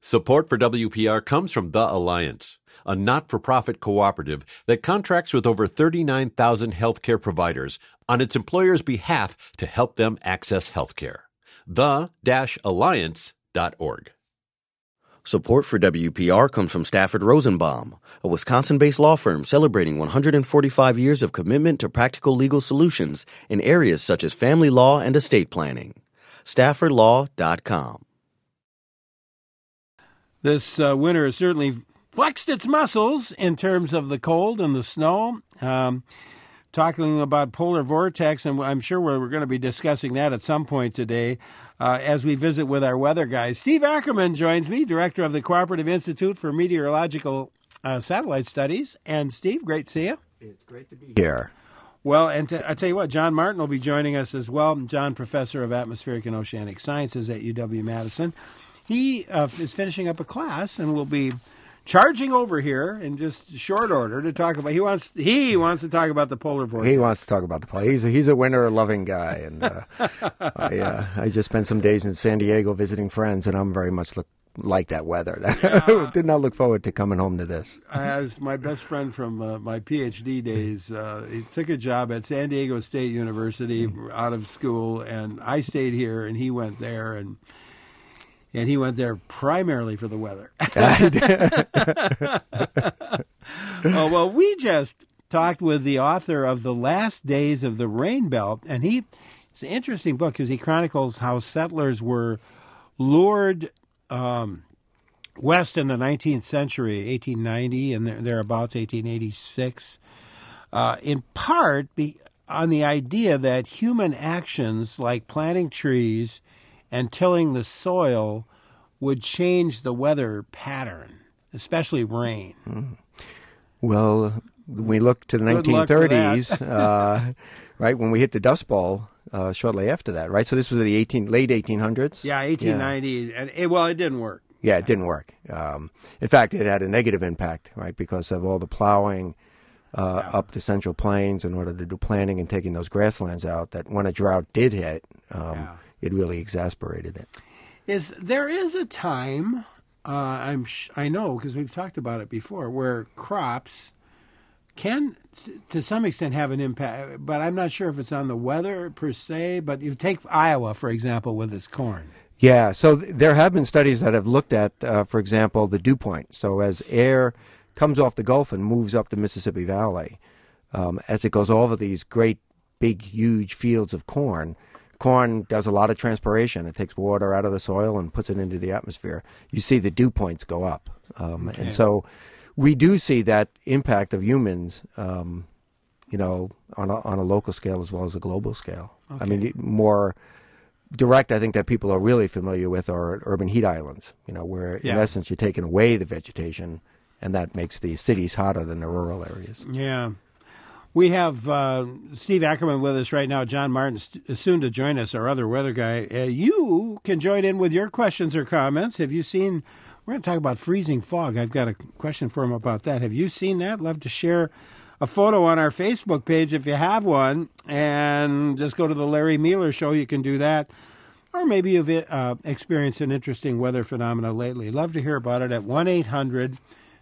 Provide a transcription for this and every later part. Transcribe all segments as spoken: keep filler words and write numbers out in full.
Support for W P R comes from The Alliance, a not-for-profit cooperative that contracts with over thirty-nine thousand healthcare providers on its employers' behalf to help them access healthcare. the dash alliance dot org. Support for W P R comes from Stafford Rosenbaum, a Wisconsin-based law firm celebrating one hundred forty-five years of commitment to practical legal solutions in areas such as family law and estate planning. stafford law dot com. This uh, winter has certainly flexed its muscles in terms of the cold and the snow. Um, talking about polar vortex, and I'm sure we're, we're going to be discussing that at some point today uh, as we visit with our weather guys. Steve Ackerman joins me, director of the Cooperative Institute for Meteorological uh, Satellite Studies. And Steve, great to see you. It's great to be here. Well, and to, I tell you what, John Martin will be joining us as well. John, professor of atmospheric and oceanic sciences at U W-Madison. He uh, is finishing up a class and will be charging over here in just short order to talk about. He wants he wants to talk about the polar vortex. He wants to talk about the polar. He's a, he's a winter-loving guy, and uh, I, uh, I just spent some days in San Diego visiting friends, and I'm very much look, like that weather. Yeah. Did not look forward to coming home to this. As my best friend from uh, my PhD days, uh, he took a job at San Diego State University out of school, and I stayed here, and he went there, and. And he went there primarily for the weather. Oh, well, we just talked with the author of The Last Days of the Rain Belt, and he it's an interesting book because he chronicles how settlers were lured um, west in the nineteenth century, eighteen ninety, and thereabouts, eighteen eighty-six, uh, in part be, on the idea that human actions like planting trees and tilling the soil would change the weather pattern, especially rain. Mm. Well, we look to the nineteen thirties, uh, right, when we hit the Dust Bowl uh, shortly after that, right? So this was the eighteen, late eighteen hundreds? Yeah, eighteen ninety. Yeah. And it, well, it didn't work. Yeah, it didn't work. Um, in fact, it had a negative impact, right, because of all the plowing uh, yeah. up the Central Plains in order to do planting and taking those grasslands out, that when a drought did hit, um, yeah. it really exasperated it. Is there is a time, uh, I'm sh- I know because we've talked about it before, where crops can, t- to some extent, have an impact, but I'm not sure if it's on the weather per se. But you take Iowa, for example, with its corn. Yeah, so th- there have been studies that have looked at, uh, for example, the dew point. So as air comes off the Gulf and moves up the Mississippi Valley, um, as it goes over these great, big, huge fields of corn, corn does a lot of transpiration. It takes water out of the soil and puts it into the atmosphere. You see the dew points go up. Um, okay. And so we do see that impact of humans, um, you know, on a, on a local scale as well as a global scale. Okay. I mean, more direct, I think, that people are really familiar with are urban heat islands, you know, where yeah. in essence you're taking away the vegetation, and that makes the cities hotter than the rural areas. Yeah. We have uh, Steve Ackerman with us right now. John Martin st- soon to join us, our other weather guy. Uh, you can join in with your questions or comments. Have you seen, we're going to talk about freezing fog. I've got a question for him about that. Have you seen that? Love to share a photo on our Facebook page if you have one. And just go to the Larry Mueller Show. You can do that. Or maybe you've uh, experienced an interesting weather phenomena lately. Love to hear about it at one eight hundred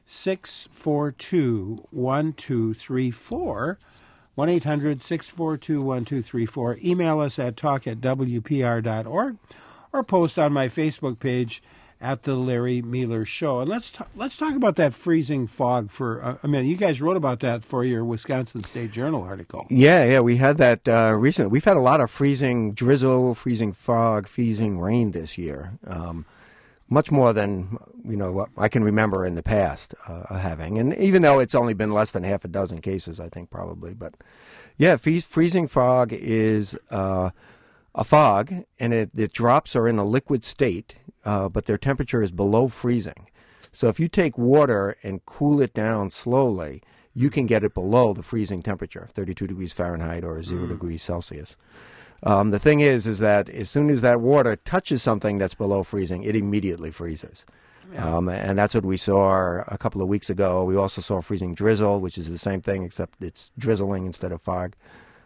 six four two one two three four. one eight hundred six four two one two three four. Email us at talk at w p r dot org or post on my Facebook page at the Larry Mueller Show. And let's t- let's talk about that freezing fog for uh, a minute. You guys wrote about that for your Wisconsin State Journal article. Yeah, yeah, we had that uh, recently. We've had a lot of freezing drizzle, freezing fog, freezing rain this year. Um, much more than, you know, what I can remember in the past uh, having. And even though it's only been less than half a dozen cases, I think probably. But, yeah, freezing fog is uh, a fog, and it, it drops are in a liquid state, uh, but their temperature is below freezing. So if you take water and cool it down slowly, you can get it below the freezing temperature, thirty-two degrees Fahrenheit or zero mm. degrees Celsius. Um, the thing is, is that as soon as that water touches something that's below freezing, it immediately freezes. Yeah. Um, and that's what we saw a couple of weeks ago. We also saw freezing drizzle, which is the same thing, except it's drizzling instead of fog.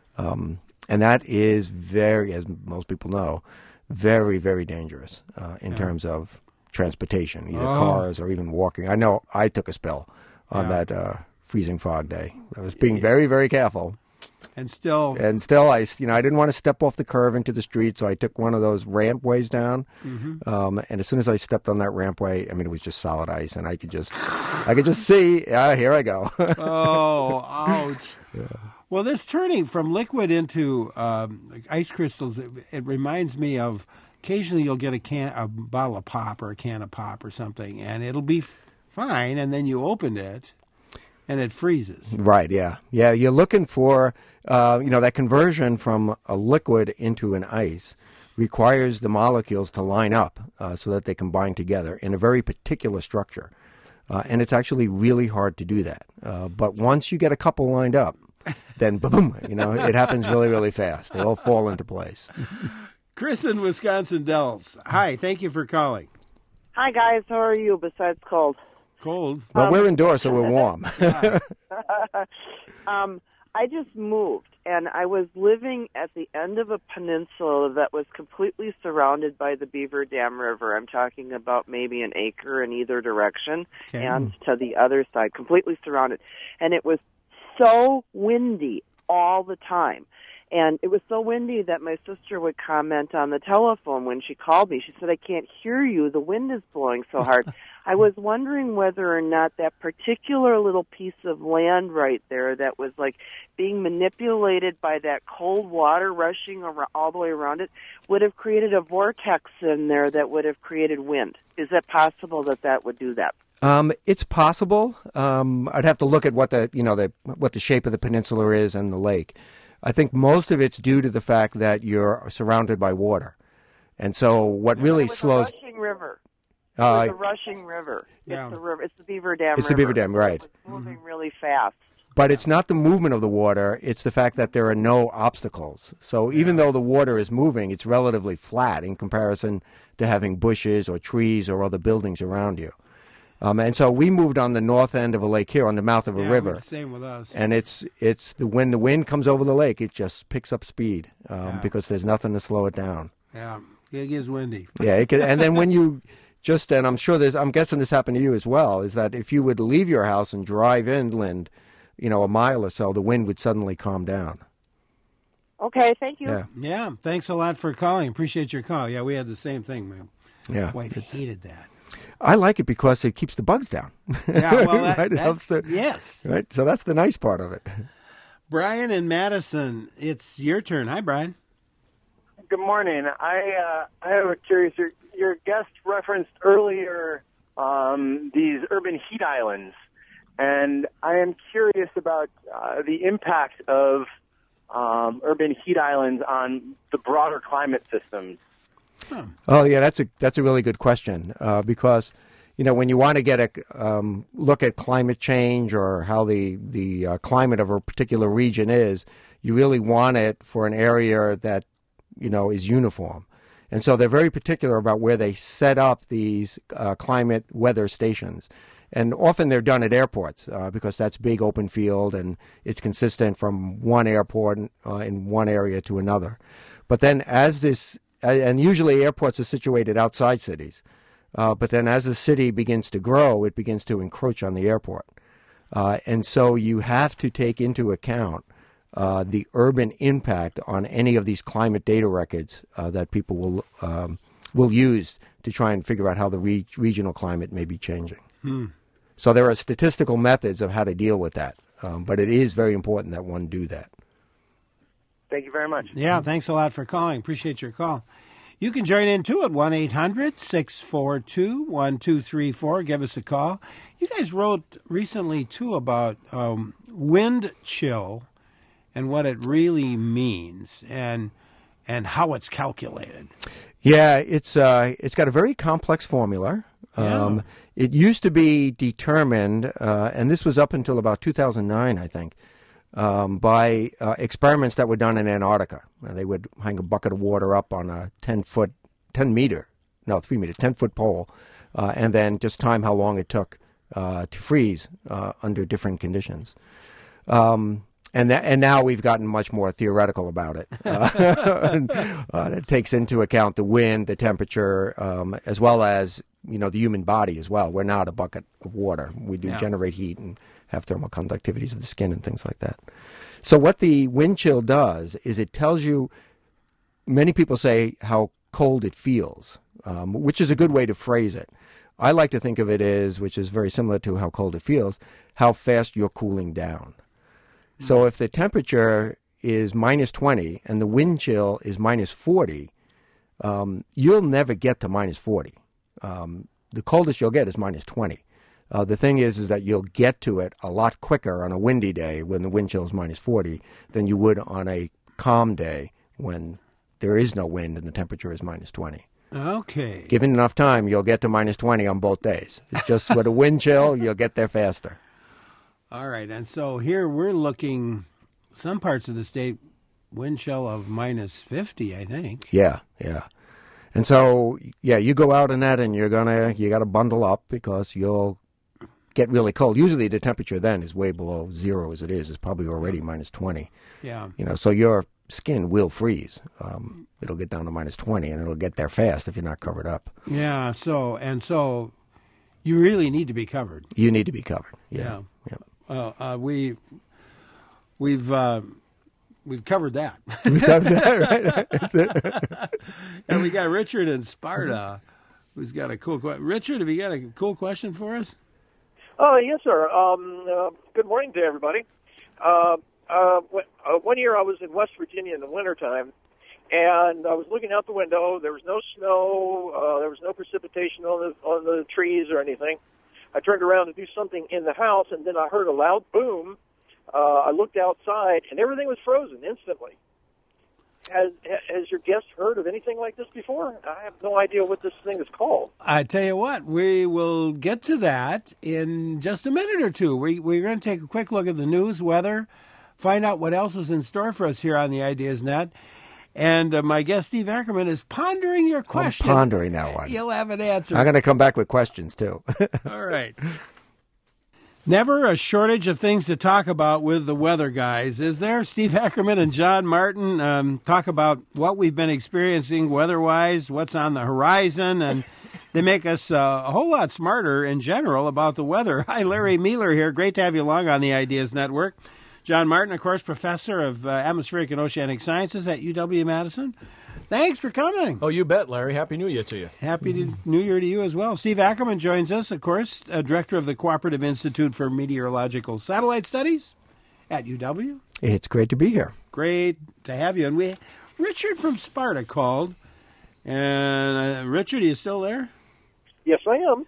Um, and that is very, as most people know, very, very dangerous uh, in yeah. terms of transportation, either Oh. cars or even walking. I know I took a spill on Yeah. that uh, freezing fog day. I was being very, very careful. And still, And still, I, you know, I didn't want to step off the curve into the street, so I took one of those rampways down. Mm-hmm. Um, and as soon as I stepped on that rampway, I mean, it was just solid ice, and I could just, I could just see. Ah, here I go. oh, ouch. Yeah. Well, this turning from liquid into um, ice crystals, it, it reminds me of occasionally you'll get a can, a bottle of pop or a can of pop or something, and it'll be f- fine, and then you open it, and it freezes. Right, yeah. Yeah, you're looking for, uh, you know, that conversion from a liquid into an ice requires the molecules to line up uh, so that they can bind together in a very particular structure. Uh, and it's actually really hard to do that. Uh, but once you get a couple lined up, then boom, you know, it happens really, really fast. They all fall into place. Chris in Wisconsin Dells. Hi, thank you for calling. Hi, guys. How are you besides cold? Cold. Well, Um, we're indoors, so we're warm. um, I just moved, and I was living at the end of a peninsula that was completely surrounded by the Beaver Dam River. I'm talking about maybe an acre in either direction, Okay. and to the other side, completely surrounded. And it was so windy all the time. And it was so windy that my sister would comment on the telephone when she called me. She said, I can't hear you. The wind is blowing so hard. I was wondering whether or not that particular little piece of land right there that was like being manipulated by that cold water rushing around, all the way around it would have created a vortex in there that would have created wind. Is it possible that that would do that? Um, it's possible. Um, I'd have to look at what the, you know, the what the shape of the peninsula is and the lake. I think most of it's due to the fact that you're surrounded by water. And so what really It was slows... a rushing river. It Uh, was a rushing river. Yeah. It's the river. It's the Beaver Dam It's the River. Beaver Dam, right. It was moving really fast. But it's not the movement of the water, it's the fact that there are no obstacles. So even though the water is moving, it's relatively flat in comparison to having bushes or trees or other buildings around you. Um, and so we moved on the north end of a lake here, on the mouth of a Yeah, river. Same with us. And it's it's the when the wind comes over the lake, it just picks up speed um, Yeah. because there's nothing to slow it down. yeah, it gets windy. Yeah, it can, and then when you just, and I'm sure there's, I'm guessing this happened to you as well, is that if you would leave your house and drive inland, you know, a mile or so, the wind would suddenly calm down. Okay, thank you. Yeah, Yeah, thanks a lot for calling. Appreciate your call. Yeah, we had the same thing, man. yeah. Wife It's- hated that. I like it because it keeps the bugs down. Yeah, well, that, Right, it helps that's, the- yes. Right, so that's the nice part of it. Brian in Madison, it's your turn. Hi, Brian. Good morning. I uh, I have a curious. Your, your guest referenced earlier um, these urban heat islands, and I am curious about uh, the impact of um, urban heat islands on the broader climate systems. Oh yeah, that's a that's a really good question uh, because you know when you want to get a um, look at climate change or how the the uh, climate of a particular region is, you really want it for an area that you know is uniform, and so they're very particular about where they set up these uh, climate weather stations. And often they're done at airports uh, because that's big open field and it's consistent from one airport uh, in one area to another. But then as this and usually airports are situated outside cities. Uh, but then as the city begins to grow, it begins to encroach on the airport. Uh, and so you have to take into account uh, the urban impact on any of these climate data records uh, that people will um, will use to try and figure out how the re- regional climate may be changing. Hmm. So there are statistical methods of how to deal with that. Um, but it is very important that one do that. Thank you very much. Yeah, thanks a lot for calling. Appreciate your call. You can join in too at one eight hundred six four two one two three four. Give us a call. You guys wrote recently too about um, wind chill and what it really means and and how it's calculated. Yeah, it's uh, it's got a very complex formula. Yeah. Um, it used to be determined, uh, and this was up until about two thousand nine, I think, um, by uh, experiments that were done in Antarctica. Uh, they would hang a bucket of water up on a ten foot, ten meter, no, three meter, ten foot pole, uh, and then just time how long it took uh, to freeze uh, under different conditions. Um, And that, and now we've gotten much more theoretical about it. Uh, and, uh, that takes into account the wind, the temperature, um, as well as you know, the human body as well. We're not a bucket of water. We do Yeah. generate heat and have thermal conductivities of the skin and things like that. So what the wind chill does is it tells you, many people say how cold it feels, um, which is a good way to phrase it. I like to think of it as, which is very similar to how cold it feels, how fast you're cooling down. Mm-hmm. So if the temperature is minus twenty and the wind chill is minus forty, um, you'll never get to minus forty. Um, the coldest you'll get is minus twenty. Uh, the thing is, is that you'll get to it a lot quicker on a windy day when the wind chill is minus forty than you would on a calm day when there is no wind and the temperature is minus twenty. Okay. Given enough time, you'll get to minus twenty on both days. It's just with a wind chill, you'll get there faster. All right. And so here we're looking, some parts of the state, wind chill of minus fifty, I think. Yeah, yeah. And so, yeah, you go out in that and you're going to, you got to bundle up because you'll get really cold. Usually the temperature then is way below zero as it is. It's probably already minus twenty. Yeah. You know, so your skin will freeze. Um, it'll get down to minus twenty, and it'll get there fast if you're not covered up. Yeah. So, and so you really need to be covered. You need to be covered. Yeah. Yeah. Uh, uh, we, we've, uh, we've covered that. We've covered that, right? That's it. And we got Richard in Sparta, who's got a cool question. Richard, have you got a cool question for us? Oh, yes, sir. Um, uh, good morning to everybody. Uh, uh, w- uh, one year I was in West Virginia in the wintertime, and I was looking out the window. There was no snow. Uh, there was no precipitation on the on the trees or anything. I turned around to do something in the house, and then I heard a loud boom. Uh, I looked outside, and everything was frozen instantly. Has, has your guest heard of anything like this before? I have no idea what this thing is called. I tell you what, we will get to that in just a minute or two. We, we're going to take a quick look at the news, weather, find out what else is in store for us here on the Ideas Net. And uh, my guest, Steve Ackerman, is pondering your question. I'm pondering that one. You'll have an answer. I'm going to come back with questions, too. All right. Never a shortage of things to talk about with the weather guys, is there? Steve Ackerman and John Martin um, talk about what we've been experiencing weather-wise, what's on the horizon, and they make us uh, a whole lot smarter in general about the weather. Hi, Larry Mealer here. Great to have you along on the Ideas Network. John Martin, of course, professor of uh, atmospheric and oceanic sciences at U W-Madison. Thanks for coming. Oh, you bet, Larry. Happy New Year to you. Happy to, New Year to you as well. Steve Ackerman joins us, of course, uh, director of the Cooperative Institute for Meteorological Satellite Studies at U W. It's great to be here. Great to have you. And we, Richard from Sparta called. And uh, Richard, are you still there? Yes, I am.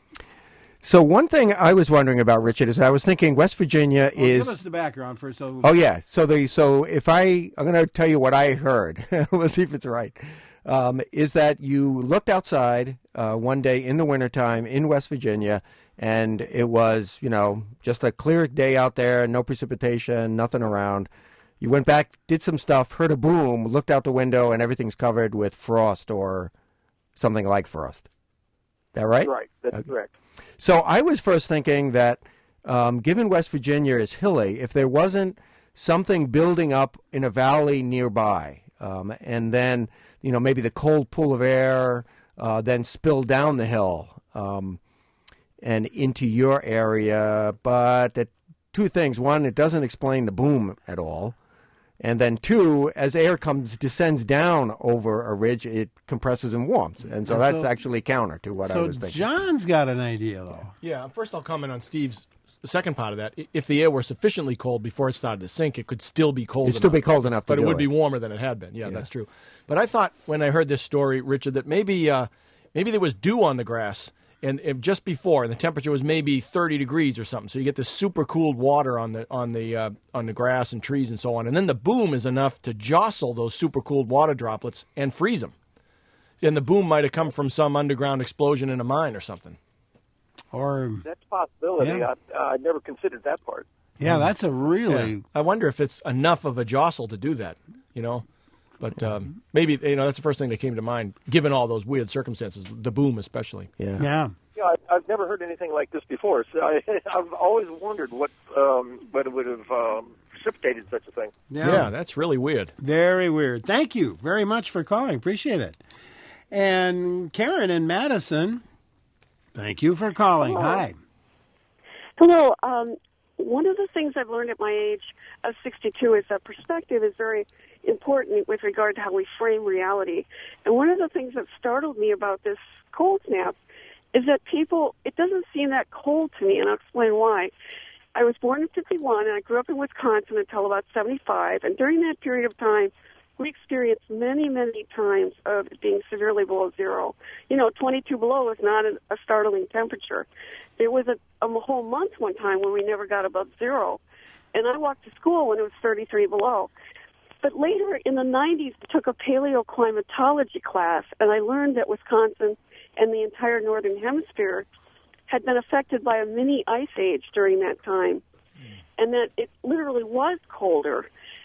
So one thing I was wondering about, Richard, is I was thinking West Virginia well, is... Give us the background first. So Oh, yeah. So the so if I... I'm going to tell you what I heard. We'll see if it's right. Um, is that you looked outside uh, one day in the wintertime in West Virginia, and it was, you know, just a clear day out there, no precipitation, nothing around. You went back, did some stuff, heard a boom, looked out the window, and everything's covered with frost or something like frost. That right? Right. That's Okay. correct. So I was first thinking that um, given West Virginia is hilly, if there wasn't something building up in a valley nearby, um, and then, you know, maybe the cold pool of air uh, then spilled down the hill um, and into your area. But the two things. One, it doesn't explain the boom at all. And then two, as air comes descends down over a ridge, it compresses and warms. And so And that's so- actually counter to what I so was thinking. John's got an idea, though. Yeah, first I'll comment on Steve's the second part of that. I- If the air were sufficiently cold before it started to sink, it could still be cold It'd still enough. be cold enough to But it do would be it. warmer than it had been. Yeah, that's true. But I thought when I heard this story, Richard, that maybe uh, maybe there was dew on the grass. And if just before, and the temperature was maybe thirty degrees or something, so you get this super cooled water on the on the uh, on the grass and trees and so on, and then the boom is enough to jostle those super cooled water droplets and freeze them. And the boom might have come from some underground explosion in a mine or something. Or, That's a possibility. Yeah. I, I never considered that part. yeah, that's a really... Yeah. I wonder if it's enough of a jostle to do that, you know. But um, maybe, you know, that's the first thing that came to mind, given all those weird circumstances, the boom especially. Yeah. Yeah. Yeah, I, I've never heard anything like this before. So I, I've always wondered what um, what would have um, precipitated such a thing. Yeah. that's really weird. Very weird. Thank you very much for calling. Appreciate it. And Karen in Madison, Thank you for calling. Hello. Hi. Hello. Um, one of the things I've learned at my age of sixty-two is that perspective is very important with regard to how we frame reality. And one of the things that startled me about this cold snap is that people, it doesn't seem that cold to me, and I'll explain why. I was born in fifty-one, and I grew up in Wisconsin until about seventy-five, and during that period of time, we experienced many, many times of it being severely below zero. You know, twenty-two below is not a, a startling temperature. There was a, a whole month one time when we never got above zero, and I walked to school when it was thirty-three below. But later in the nineties, I took a paleoclimatology class, and I learned that Wisconsin and the entire northern hemisphere had been affected by a mini ice age during that time, and that it literally was colder.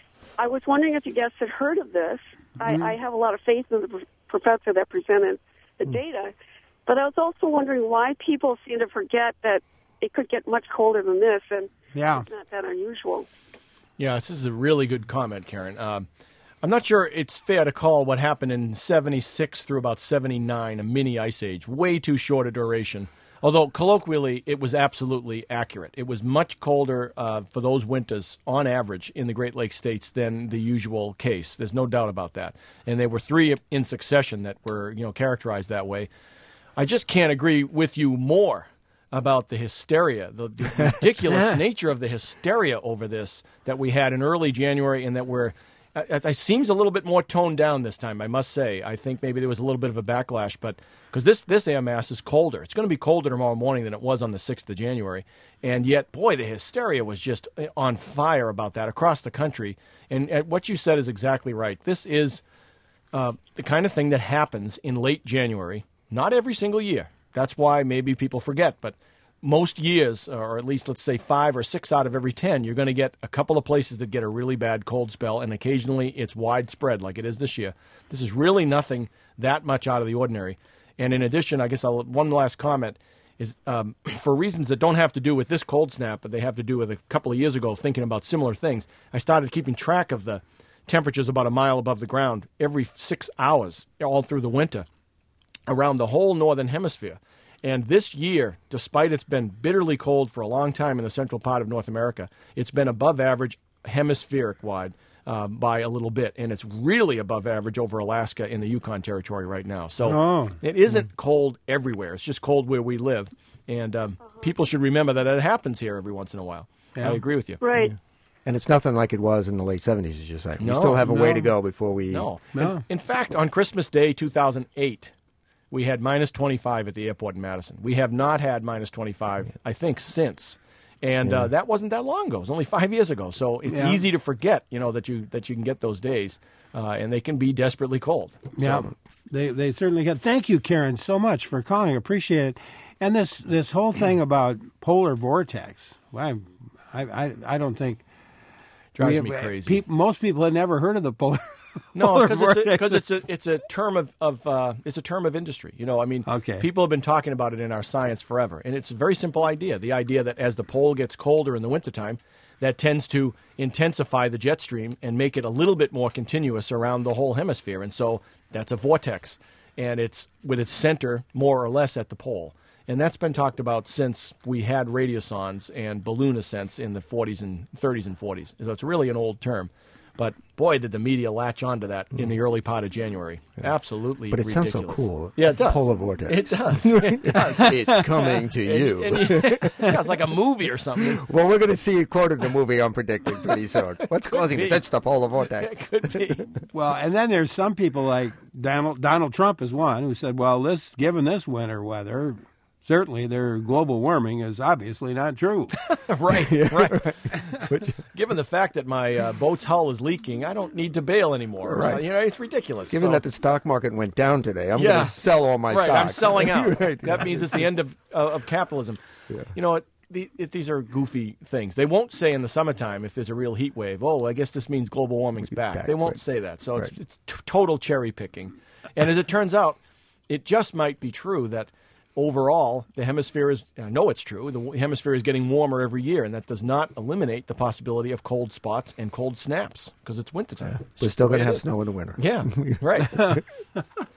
I was wondering if you guys had heard of this. Mm-hmm. I, I have a lot of faith in the professor that presented the mm-hmm. data, but I was also wondering why people seem to forget that it could get much colder than this, and yeah. it's not that unusual. Yeah, this is a really good comment, Karen. Um, I'm not sure it's fair to call what happened in seventy-six through about seventy-nine a mini ice age. Way too short a duration. Although, colloquially, it was absolutely accurate. It was much colder uh, for those winters, on average, in the Great Lakes states than the usual case. There's no doubt about that. And there were three in succession that were, you know, characterized that way. I just can't agree with you more about the hysteria, the, the ridiculous nature of the hysteria over this that we had in early January, and that we're It, it seems a little bit more toned down this time, I must say. I think maybe there was a little bit of a backlash, but because this, this air mass is colder. It's going to be colder tomorrow morning than it was on the sixth of January. And yet, boy, the hysteria was just on fire about that across the country. And, and what you said is exactly right. This is uh, the kind of thing that happens in late January, not every single year. That's why maybe people forget, but most years, or at least let's say five or six out of every ten, you're going to get a couple of places that get a really bad cold spell, and occasionally it's widespread like it is this year. This is really nothing that much out of the ordinary. And in addition, I guess I'll, one last comment is um, for reasons that don't have to do with this cold snap, but they have to do with a couple of years ago thinking about similar things. I started keeping track of the temperatures about a mile above the ground every six hours all through the winter around the whole northern hemisphere. And this year, despite it's been bitterly cold for a long time in the central part of North America, it's been above average hemispheric-wide uh, by a little bit. And it's really above average over Alaska in the Yukon Territory right now. So oh. it isn't cold everywhere. It's just cold where we live. And um, uh-huh. people should remember that it happens here every once in a while. Yeah. I agree with you. Right. Yeah. And it's nothing like it was in the late seventies, as you say. No, we still have a no. way to go before we... No. no. In, in fact, on Christmas Day two thousand eight... we had minus twenty-five at the airport in Madison. We have not had minus twenty-five, I think, since. And yeah. uh, that wasn't that long ago. It was only five years ago. So it's yeah. easy to forget, you know, that you that you can get those days. Uh, and they can be desperately cold. Yeah, so, they they certainly can. Thank you, Karen, so much for calling. Appreciate it. And this, this whole thing about polar vortex, I, I, I don't think... Drives we, me crazy. Pe- most people had never heard of the polar No, because it's, it's a it's a term of, of uh, it's a term of industry. You know, I mean, okay. people have been talking about it in our science forever, and it's a very simple idea. The idea that as the pole gets colder in the wintertime, that tends to intensify the jet stream and make it a little bit more continuous around the whole hemisphere, and so that's a vortex, and it's with its center more or less at the pole. And that's been talked about since we had radiosondes and balloon ascents in the forties and thirties and forties. So it's really an old term. But, boy, did the media latch onto that in the early part of January. Yeah. Absolutely But it ridiculous. sounds so cool. Yeah, it does. Polar vortex. It does. It does. It's coming to and, you. And, and, yeah, it's like a movie or something. Well, we're going to see it quoted in the movie I'm predicting pretty soon. What's causing this? It's the polar vortex. It could be. Well, and then there's some people like Donald, Donald Trump is one who said, well, this given this winter weather... certainly, their global warming is obviously not true. right, right. Given the fact that my uh, boat's hull is leaking, I don't need to bail anymore. Right. So, you know, it's ridiculous. Given so. that the stock market went down today, I'm yeah. going to sell all my right, stock. I'm selling out. right. That means it's the end of uh, of capitalism. Yeah. You know, it, the, it, these are goofy things. They won't say in the summertime if there's a real heat wave, oh, I guess this means global warming's back. back they won't right. say that. So right. it's, it's t- total cherry picking. And as it turns out, it just might be true that overall, the hemisphere is, I know it's true, the hemisphere is getting warmer every year, and that does not eliminate the possibility of cold spots and cold snaps, because it's wintertime. Yeah. We're still going to have snow in the winter. Yeah, right.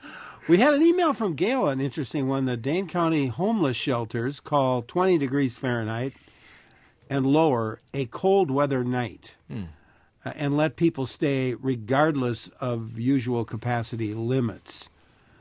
We had an email from Gail, an interesting one. The Dane County homeless shelters call twenty degrees Fahrenheit and lower a cold weather night mm. uh, and let people stay regardless of usual capacity limits.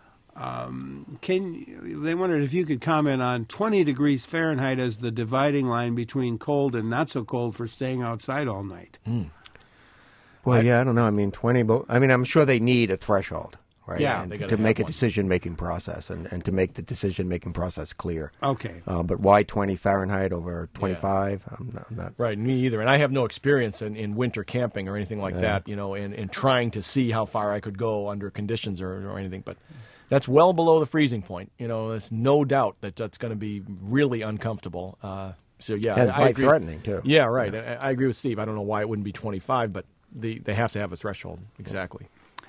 Um, can they wondered if you could comment on twenty degrees Fahrenheit as the dividing line between cold and not so cold for staying outside all night? Mm. Well, I, yeah, I don't know. I mean, twenty. But I mean, I'm sure they need a threshold, right? Yeah, and to make a decision-making process and, and to make the decision-making process clear. Okay. Uh, but why twenty Fahrenheit over twenty-five? Yeah. I'm, not, I'm not. Right, me either. And I have no experience in, in winter camping or anything like yeah. that. You know, and, and trying to see how far I could go under conditions or, or anything, but. That's well below the freezing point. You know, there's no doubt that that's going to be really uncomfortable. Uh, so, yeah. And I, quite I agree. threatening, too. Yeah, right. Yeah. I, I agree with Steve. I don't know why it wouldn't be twenty-five, but the, they have to have a threshold. Exactly.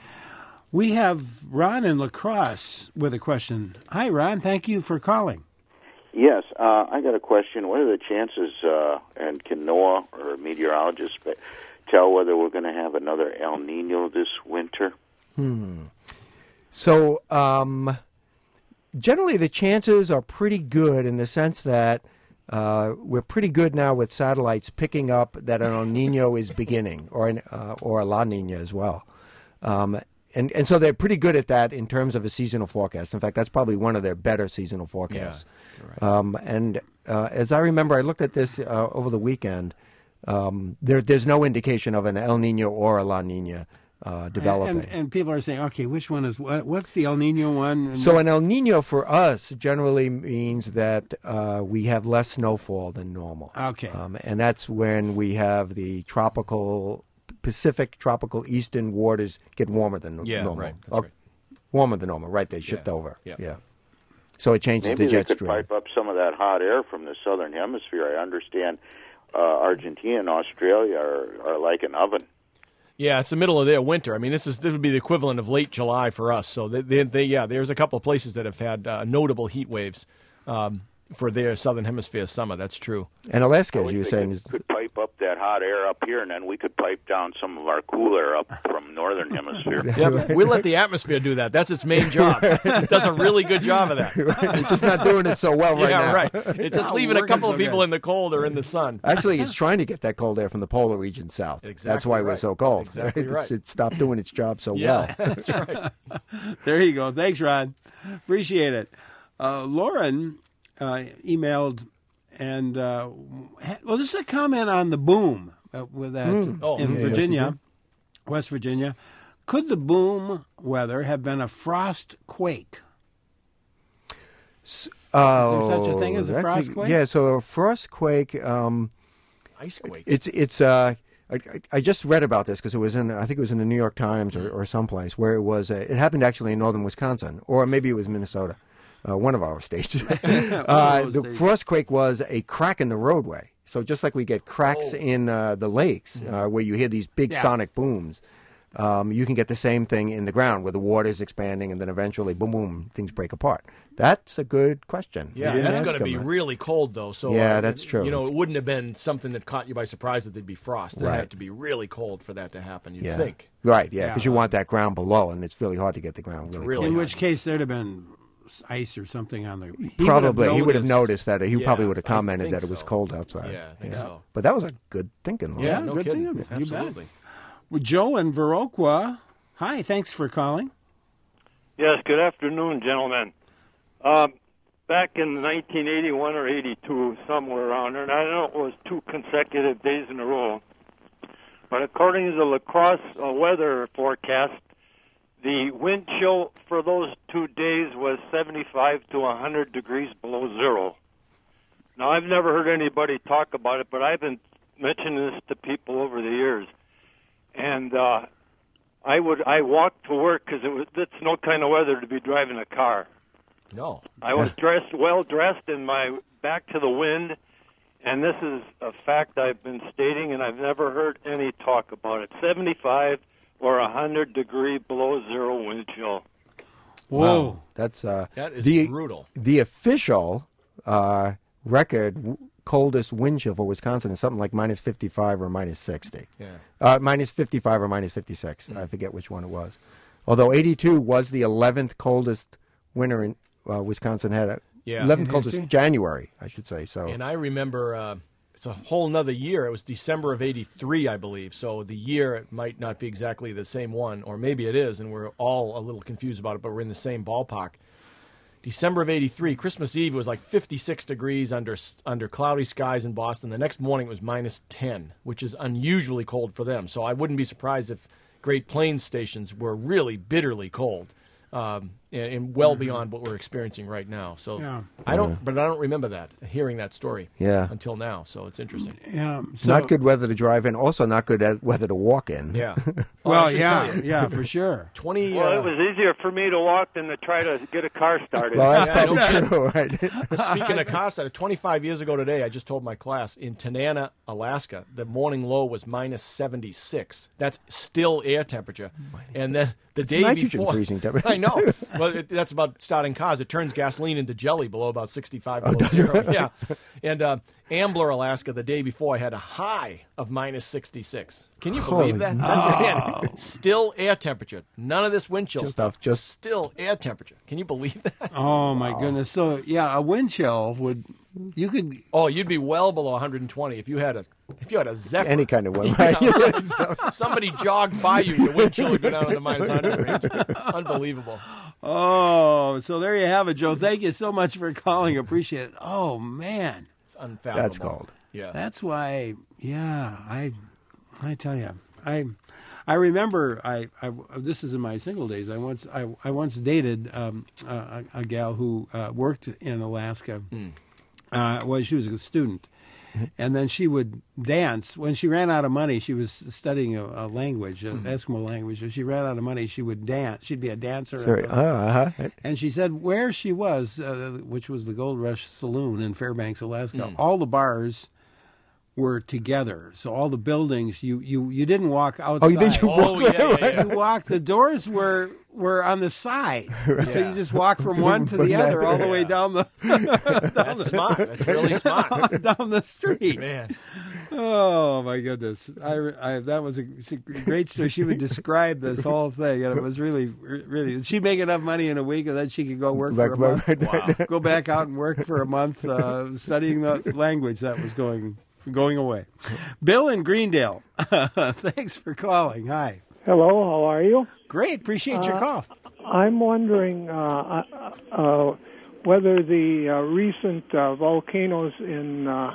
We have Ron in La Crosse with a question. Hi, Ron. Thank you for calling. Yes. Uh, I got a question. What are the chances, uh, and can NOAA or meteorologists tell whether we're going to have another El Nino this winter? Hmm. So um, generally the chances are pretty good in the sense that uh, we're pretty good now with satellites picking up that an El Nino is beginning, or an, uh, or a La Nina as well. Um, and, and so they're pretty good at that in terms of a seasonal forecast. In fact, that's probably one of their better seasonal forecasts. Yeah, right. um, and uh, as I remember, I looked at this uh, over the weekend. Um, there, there's no indication of an El Nino or a La Nina Uh, developing. And, and, and people are saying, okay, which one is what? What's the El Nino one? And so an El Nino for us generally means that uh, we have less snowfall than normal. Okay. Um, and that's when we have the tropical, Pacific tropical eastern waters get warmer than yeah, normal. Right. That's or right. Warmer than normal, right? They shift yeah. over. Yeah. yeah. So it changes Maybe the jet they could stream. pipe up some of that hot air from the southern hemisphere. I understand uh, Argentina and Australia are, are like an oven. Yeah, it's the middle of their winter. I mean, this is this would be the equivalent of late July for us. So they, they, they yeah, there's a couple of places that have had uh, notable heat waves um, for their southern hemisphere summer. That's true. And Alaska, as you were they saying, could, is could pipe up that hot air up here, and then we could pipe down some of our cool air up from northern hemisphere. Yeah, we let the atmosphere do that. That's its main job. It does a really good job of that. It's just not doing it so well right yeah, now. right. It's just leaving a couple of people in the cold or in the sun. Actually, it's trying to get that cold air from the polar region south. Exactly That's why right. we're so cold. Exactly It right. should stop doing its job so yeah, well. that's right. There you go. Thanks, Ron. Appreciate it. Uh, Lauren uh, emailed, and uh, ha- well, this is a comment on the boom uh, with that Mm. Oh, in yeah, Virginia, yes, West Virginia. Could the boom weather have been a frost quake? Oh, Is there such a thing as a that's frost quake? Yeah, so a frost quake. Um, Ice quake. it's it's. Uh, I, I just read about this because it was in. I think it was in the New York Times or, or someplace where it was. A, it happened actually in northern Wisconsin, or maybe it was Minnesota, uh, one of our states. uh, the states. frost quake was a crack in the roadway. So just like we get cracks Oh. in uh, the lakes uh, where you hear these big Yeah. sonic booms. Um, you can get the same thing in the ground where the water's expanding and then eventually, boom, boom, things break apart. That's a good question. Yeah, We didn't that's ask going to be him that. really cold, though. So Yeah, uh, that's true. You know, it wouldn't have been something that caught you by surprise that there'd be frost. It Right. had to be really cold for that to happen, you'd Yeah. think. Right, yeah, because Yeah. you want that ground below, and it's really hard to get the ground really, Really In cold. which case, there'd have been ice or something on the. He would have Probably, he would have noticed. noticed that. He Yeah, probably would have I commented think that it was so. cold outside. Yeah, I think so. But that was a good thinking. Lauren. Yeah, no good kidding. thing. You bet. Absolutely. Well, Joe in Viroqua. Hi, thanks for calling. Yes, good afternoon, gentlemen. Um, back in nineteen eighty-one or eighty-two, somewhere around there, and I know it was two consecutive days in a row, but according to the La Crosse uh, weather forecast, the wind chill for those two days was seventy-five to one hundred degrees below zero. Now, I've never heard anybody talk about it, but I've been mentioning this to people over the years. And uh, I would I walked to work because it was it's no kind of weather to be driving a car. No. I was dressed well dressed in my back to the wind, and this is a fact I've been stating, and I've never heard any talk about it. seventy-five or one hundred degree below zero wind chill. Whoa. Wow. That's uh, That is the, brutal. The official uh, record w- coldest wind chill for Wisconsin is something like minus fifty-five or minus sixty. Yeah. Uh, minus fifty-five or minus fifty-six. I forget which one it was. Although eighty-two was the eleventh coldest winter in uh, Wisconsin had. A, Yeah. eleventh coldest January, I should say. So, and I remember uh, it's a whole nother year. It was December of eighty-three, I believe. So the year it might not be exactly the same one, or maybe it is, and we're all a little confused about it, but we're in the same ballpark. December of eighty-three, Christmas Eve was like fifty-six degrees under under cloudy skies in Boston. The next morning it was minus ten, which is unusually cold for them. So I wouldn't be surprised if Great Plains stations were really bitterly cold. Um, and, and well mm-hmm. beyond what we're experiencing right now. So yeah. I don't, yeah. but I don't remember that hearing that story. Yeah. until now. So it's interesting. Yeah, so, not good weather to drive in. Also, not good weather to walk in. Yeah. well, well yeah, yeah, for sure. Twenty. Well, uh, it was easier for me to walk than to try to get a car started. Well, that's yeah, probably true. Right. Speaking of car started, twenty-five years ago today, I just told my class in Tanana, Alaska, the morning low was minus seventy-six. That's still air temperature, minus and then the it's day nitrogen before, freezing temperature. I know. Well, it, that's about starting cars. It turns gasoline into jelly below about sixty-five below oh, zero. Yeah, and uh, Ambler, Alaska, the day before, I had a high of minus sixty-six. Can you believe Holy that? That's, again, still air temperature. None of this wind chill just stuff. Stuff, just still air temperature. Can you believe that? Oh my wow. goodness! So yeah, a wind chill would you could. Oh, you'd be well below one hundred twenty if you had a if you had a Zephyr. Any kind of wind. Right? Somebody jogged by you, your wind chill would go down to the minus one hundred range. Unbelievable. Oh, so there you have it, Joe. Thank you so much for calling. Appreciate it. Oh man, it's unfathomable. That's cold. Yeah, that's why. Yeah, I, I tell you, I, I remember. I, I this is in my single days. I once, I, I once dated um, a, a gal who uh, worked in Alaska. Mm. Uh, well, she was a student. And then she would dance. When she ran out of money, she was studying a, a language, an mm-hmm. Eskimo language. When she ran out of money, she would dance. She'd be a dancer. Sorry. And, uh, uh-huh. and she said where she was, uh, which was the Gold Rush Saloon in Fairbanks, Alaska, mm. all the bars were together. So all the buildings, you, you, you didn't walk outside. Oh, you did? You oh, walk, yeah, yeah, yeah. You walked. The doors were were on the side, right. so you just walk from one to the other, all the way down the. down That's the, smart. That's really smart. Down the street, man. Oh my goodness! I, I that was a, a great story. She would describe this whole thing, and it was really, really. She'd make enough money in a week, and then she could go work for a month. Wow. Go back out and work for a month, uh, studying the language that was going going away. Bill in Greendale, thanks for calling. Hi. Hello. How are you? Great. Appreciate your uh, call. I'm wondering uh, uh, whether the uh, recent uh, volcanoes in uh,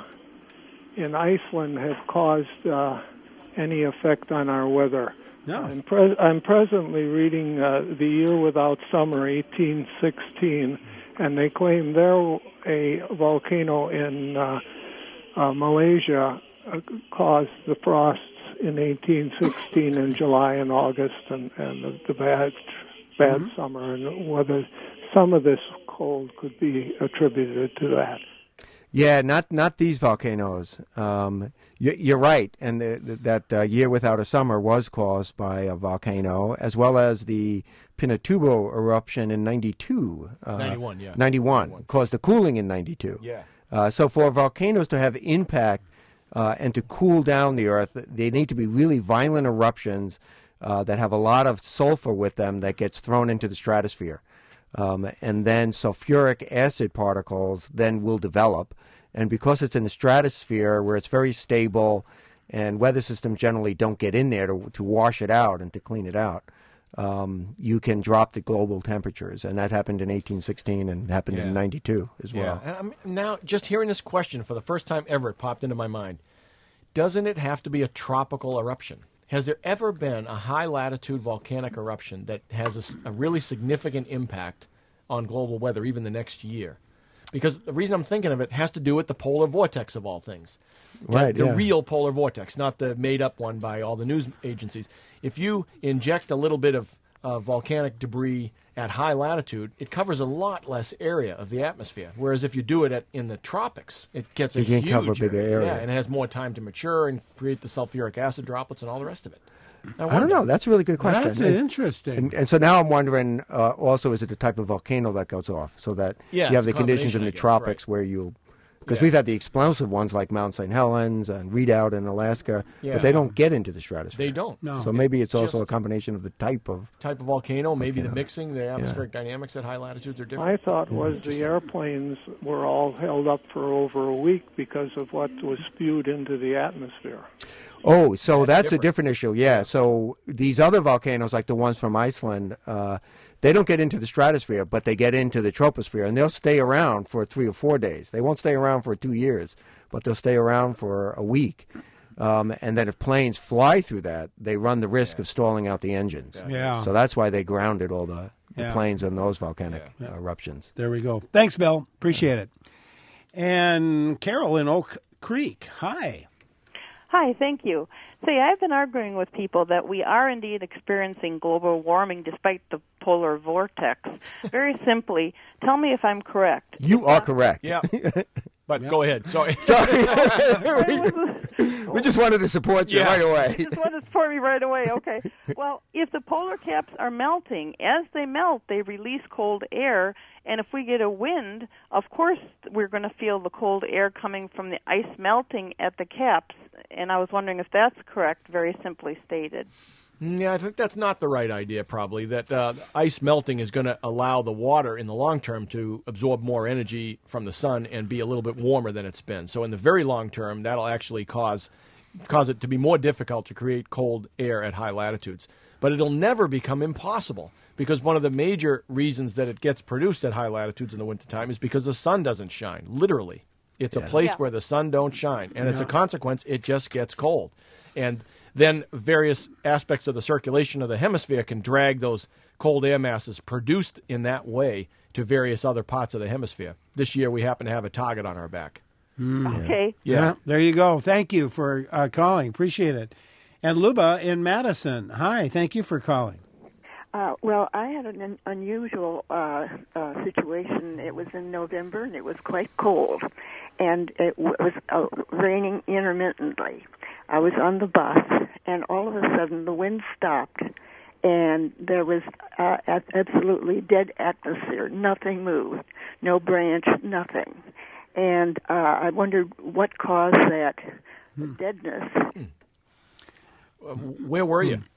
in Iceland have caused uh, any effect on our weather. No. I'm, pre- I'm presently reading uh, The Year Without Summer, eighteen sixteen, and they claim there a volcano in uh, uh, Malaysia uh, caused the frosts in eighteen sixteen in July and August, and, and the, the bad bad mm-hmm. summer, and whether some of this cold could be attributed to that. Yeah, not not these volcanoes. Um, you, you're right, and the, the, that uh, Year Without a Summer was caused by a volcano, as well as the Pinatubo eruption in ninety-two. Uh, ninety-one, yeah. ninety-one, ninety-one caused the cooling in ninety-two. Yeah. Uh, so for volcanoes to have impact uh, and to cool down the Earth, they need to be really violent eruptions uh, that have a lot of sulfur with them that gets thrown into the stratosphere. Um, and then sulfuric acid particles then will develop. And because it's in the stratosphere where it's very stable and weather systems generally don't get in there to, to wash it out and to clean it out, um, you can drop the global temperatures. And that happened in eighteen sixteen and happened yeah. in ninety-two as well. Yeah. And I'm, now, just hearing this question for the first time ever, it popped into my mind. Doesn't it have to be a tropical eruption? Has there ever been a high-latitude volcanic eruption that has a, a really significant impact on global weather, even the next year? Because the reason I'm thinking of it has to do with the polar vortex of all things. Right, The yeah. real polar vortex, not the made-up one by all the news agencies. If you inject a little bit of uh, volcanic debris at high latitude, it covers a lot less area of the atmosphere. Whereas if you do it at, in the tropics, it gets a You can huge cover a bigger area. Yeah, and it has more time to mature and create the sulfuric acid droplets and all the rest of it. I don't know. That's a really good question. That's and, interesting. And, and so now I'm wondering uh, also, is it the type of volcano that goes off? So that Yeah, you have it's the a conditions in combination, the I guess, tropics right. where you'll Because Yeah. we've had the explosive ones like Mount Saint Helens and Redoubt in Alaska, Yeah. but they don't get into the stratosphere. They don't. No. So maybe it's also a Just- combination of the type of. Type of volcano, maybe the Volcano. mixing, the atmospheric dynamics at high latitudes are different. My thought was the airplanes were all held up for over a week because of what was spewed into the atmosphere. Oh, so That's that's, a different. different issue. Yeah. So these other volcanoes, like the ones from Iceland, uh, they don't get into the stratosphere, but they get into the troposphere, and they'll stay around for three or four days. They won't stay around for two years, but they'll stay around for a week. Um, and then if planes fly through that, they run the risk of stalling out the engines. Yeah. So that's why they grounded all the, the Yeah. planes in those volcanic uh, eruptions. There we go. Thanks, Bill. Appreciate it. And Carol in Oak Creek. Hi. Hi, thank you. See, I've been arguing with people that we are indeed experiencing global warming despite the polar vortex. Very simply, tell me if I'm correct. You are correct. Yeah. But go ahead. Sorry. We just wanted to support you Yeah. right away. Just wanted to support me right away. Okay. Well, if the polar caps are melting, as they melt, they release cold air, and if we get a wind, of course we're going to feel the cold air coming from the ice melting at the caps. And I was wondering if that's correct, very simply stated. Yeah, I think that's not the right idea, probably, that uh, ice melting is going to allow the water in the long term to absorb more energy from the sun and be a little bit warmer than it's been. So in the very long term, that'll actually cause cause it to be more difficult to create cold air at high latitudes. But it'll never become impossible, because one of the major reasons that it gets produced at high latitudes in the wintertime is because the sun doesn't shine, literally. It's Yeah. a place Yeah. where the sun don't shine, and as a consequence, it just gets cold. And then various aspects of the circulation of the hemisphere can drag those cold air masses produced in that way to various other parts of the hemisphere. This year, we happen to have a target on our back. Okay. Yeah. There you go. Thank you for uh, calling. Appreciate it. And Luba in Madison. Hi. Thank you for calling. Uh, well, I had an un- unusual uh, uh, situation. It was in November, and it was quite cold, and it w- was uh, raining intermittently. I was on the bus, and all of a sudden the wind stopped, and there was uh, a- absolutely dead atmosphere. Nothing moved, no branch, nothing. And uh, I wondered what caused that Hmm. deadness. Uh, where were you?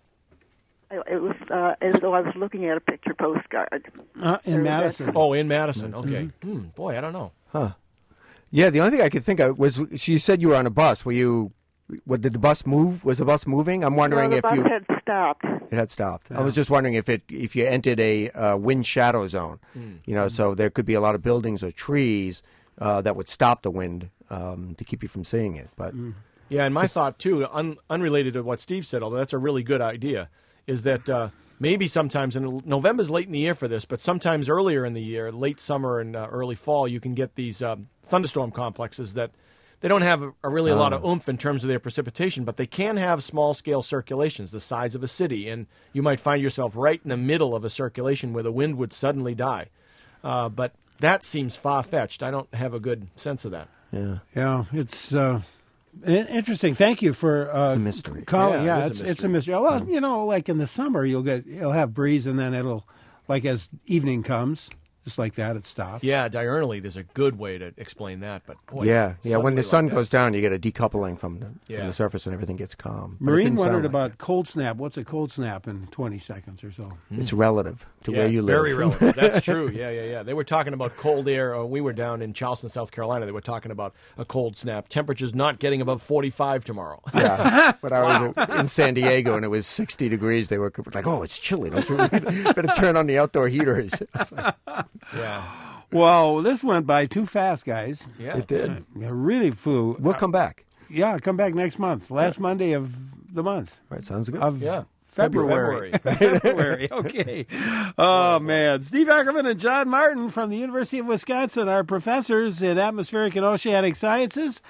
It it was uh, as though I was looking at a picture postcard. Uh, in There was Madison. Oh, in Madison. Okay. Hmm, boy, I don't know. Huh. Yeah, the only thing I could think of was she said you were on a bus. Were you? What, did the bus move? Was the bus moving? I'm wondering no, the if bus you. had stopped. It had stopped. I was just wondering if it if you entered a uh, wind shadow zone. You know, so there could be a lot of buildings or trees uh, that would stop the wind um, to keep you from seeing it. But Yeah, and my thought, too, un- unrelated to what Steve said, although that's a really good idea, is that uh, maybe sometimes, and November's late in the year for this, but sometimes earlier in the year, late summer and uh, early fall, you can get these um, thunderstorm complexes that they don't have a, a really a lot of oomph in terms of their precipitation, but they can have small-scale circulations the size of a city, and you might find yourself right in the middle of a circulation where the wind would suddenly die. Uh, but that seems far-fetched. I don't have a good sense of that. yeah, Yeah, it's uh, i- interesting. Thank you for uh, It's a mystery. calling. Yeah, Yeah, it is a it's it's a mystery. mystery. Well, you know, like in the summer, you'll get you'll have breeze, and then it'll, like as evening comes, just like that, it stops. Yeah, diurnally, there's a good way to explain that, but boy, yeah, yeah. When the suddenly sun like that. goes down, you get a decoupling from the, Yeah. from the surface, and everything gets calm. But it Marine didn't sound wondered like about cold snap. What's a cold snap in twenty seconds or so? that. It's relative to Yeah, where you live. very relevant. That's true. Yeah, yeah, yeah. They were talking about cold air. Uh, we were down in Charleston, South Carolina. They were talking about a cold snap. Temperatures not getting above forty-five tomorrow. Yeah, but I was in San Diego and it was sixty degrees. They were like, "Oh, it's chilly. Don't you better turn on the outdoor heaters." I was like, Yeah. Well, this went by too fast, guys. Yeah. it did. It really flew. We'll come back. Yeah, come back next month. Last Monday of the month. Right, sounds good. Of Yeah. February. February. Okay. Oh, man. Steve Ackerman and John Martin from the University of Wisconsin are professors in atmospheric and oceanic sciences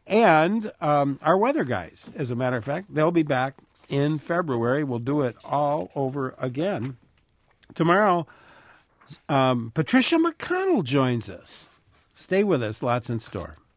and um, our weather guys, as a matter of fact. They'll be back in February. We'll do it all over again. Tomorrow, um, Patricia McConnell joins us. Stay with us. Lots in store.